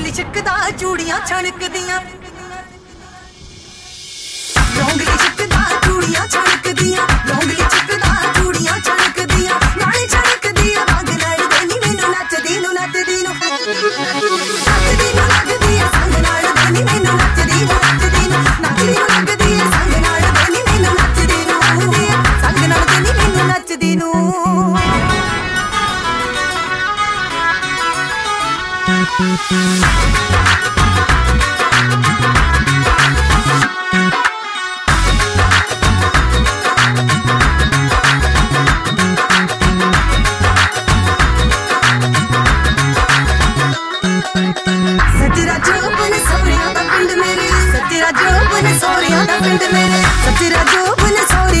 ਲਿਸ਼ਕਦਾ ਚੂੜੀਆਂ ਛਣਕਦੀਆਂ ਲੌਂਗ ਲਿਸ਼ਕਦਾ ਚੂੜੀਆਂ ਛਣਕਦੀਆਂ ਲੌਂਗ ਲਿਸ਼ਕਦਾ ਚੂੜੀਆਂ ਛਣਕਦੀਆਂ ਨਾਲੇ ਛਣਕਦੀ ਵਾਂਗ ਲੜਦੇ ਨੀ ਮੈਨੂੰ ਨੱਚਦੀ ਨੂੰ ਨੱਚਦੀ ਨੂੰ ਲੱਗਦੀ ਆ ਸੰਗ ਨਾਲ ਦੇ ਨੀ ਮੈਨੂੰ ਨੱਚਦੀ ਨੂੰ ਲੱਗਦੀ ਆ ਸੰਗ ਨਾਲ ਦੇ ਨੀ ਮੈਨੂੰ ਨੱਚਦੀ ਨੂੰ ਸੰਗ ਨਾਲ ਦੇ ਨੀ ਮੈਨੂੰ ਨੱਚਦੀ ਨੂੰ ਸੱਜਰਾ ਜੋਬਨ ਸੋਹਰਿਆਂ ਦਾ ਪਿੰਡ ਮੇਰੇ ਸੱਜਰਾ ਜੋਬਨ ਸੋਹਰਿਆਂ ਦਾ ਪਿੰਡ ਮੇਰੇ ਸੱਜਰਾ ਜੋਬਨ